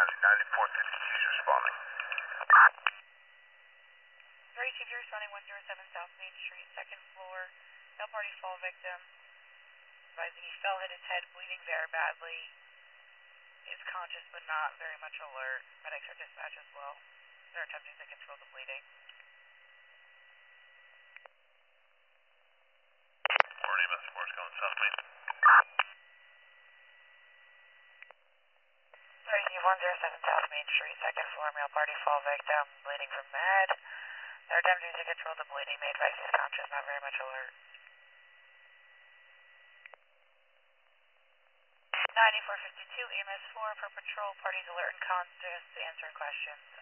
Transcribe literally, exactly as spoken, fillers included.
County, ninety-four fifty-two is responding. three two zero responding one zero seven South Main Street, second floor, male party fall victim. Advising he fell, hit his head, bleeding very badly. Is conscious but not very much alert. Medics are dispatched as well. They're attempting to control the bleeding. Morning, M S four is going South Main. three one zero seven South Main Street, second floor, male party fall victim, bleeding from the head. They're attempting to control the bleeding. They advise he's conscious, not very much alert. ninety-four fifty-two, E M S four for patrol, parties alert and conscious, answering questions.